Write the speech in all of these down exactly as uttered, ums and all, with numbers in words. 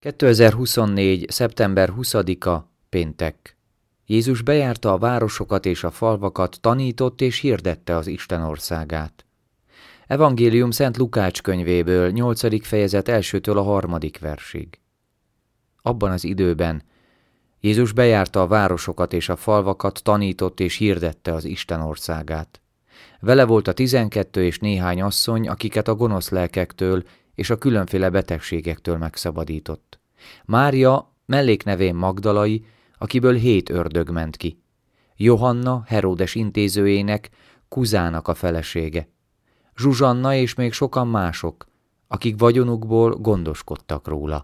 kétezer-huszonnégy. szeptember huszadika. Péntek. Jézus bejárta a városokat és a falvakat, tanított és hirdette az Isten országát. Evangélium Szent Lukács könyvéből, nyolcadik fejezet elsőtől a harmadik versig. Abban az időben Jézus bejárta a városokat és a falvakat, tanított és hirdette az Isten országát. Vele volt a tizenkettő és néhány asszony, akiket a gonosz lelkektől és a különféle betegségektől megszabadított. Mária melléknevén Magdalai, akiből hét ördög ment ki. Johanna, Heródes intézőjének, Kuzának a felesége. Zsuzsanna és még sokan mások, akik vagyonukból gondoskodtak róla.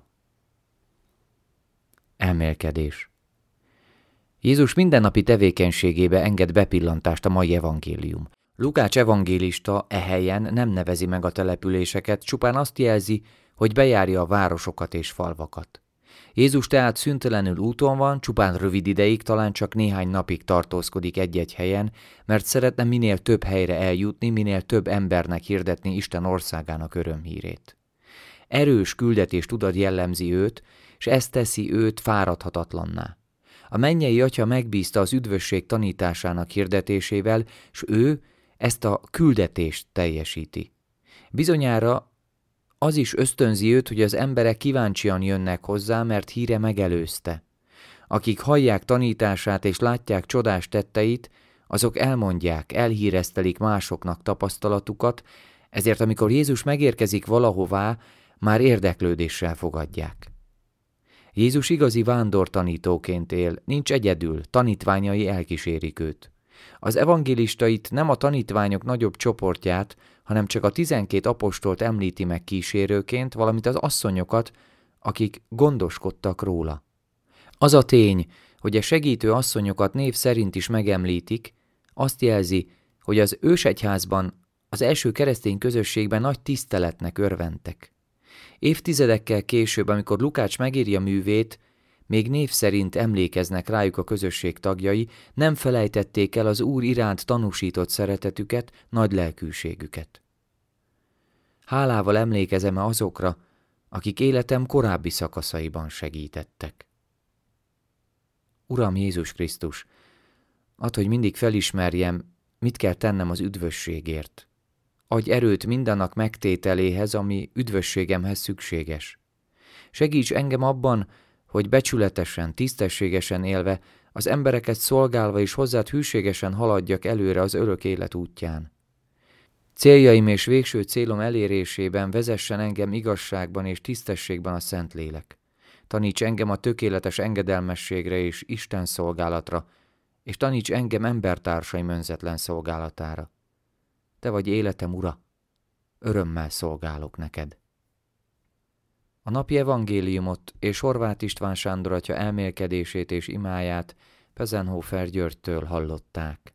Elmélkedés. Jézus mindennapi tevékenységébe enged bepillantást a mai evangélium. Lukács evangélista e helyen nem nevezi meg a településeket, csupán azt jelzi, hogy bejárja a városokat és falvakat. Jézus tehát szüntelenül úton van, csupán rövid ideig, talán csak néhány napig tartózkodik egy-egy helyen, mert szeretne minél több helyre eljutni, minél több embernek hirdetni Isten országának örömhírét. Erős küldetés tudat jellemzi őt, és ez teszi őt fáradhatatlanná. A mennyei Atya megbízta az üdvösség tanításának hirdetésével, s ő ezt a küldetést teljesíti. Bizonyára az is ösztönzi őt, hogy az emberek kíváncsian jönnek hozzá, mert híre megelőzte. Akik hallják tanítását és látják csodás tetteit, azok elmondják, elhíreztelik másoknak tapasztalatukat, ezért amikor Jézus megérkezik valahová, már érdeklődéssel fogadják. Jézus igazi vándortanítóként él, nincs egyedül, tanítványai elkísérik őt. Az evangélistait nem a tanítványok nagyobb csoportját, hanem csak a tizenkét apostolt említi meg kísérőként, valamint az asszonyokat, akik gondoskodtak róla. Az a tény, hogy a segítő asszonyokat név szerint is megemlítik, azt jelzi, hogy az ősegyházban, az első keresztény közösségben nagy tiszteletnek örventek. Évtizedekkel később, amikor Lukács megírja művét, még név szerint emlékeznek rájuk a közösség tagjai, nem felejtették el az Úr iránt tanúsított szeretetüket, nagy lelkűségüket. Hálával emlékezem azokra, akik életem korábbi szakaszaiban segítettek. Uram Jézus Krisztus, add, hogy mindig felismerjem, mit kell tennem az üdvösségért. Adj erőt mindannak megtételéhez, ami üdvösségemhez szükséges. Segíts engem abban, hogy becsületesen, tisztességesen élve, az embereket szolgálva és hozzád hűségesen haladjak előre az örök élet útján. Céljaim és végső célom elérésében vezessen engem igazságban és tisztességben a Szentlélek. Taníts engem a tökéletes engedelmességre és Isten szolgálatra, és taníts engem embertársaim önzetlen szolgálatára. Te vagy életem Ura, örömmel szolgálok neked. A napi evangéliumot és Horváth István Sándor atya elmélkedését és imáját Pezenhofer Györgytől hallották.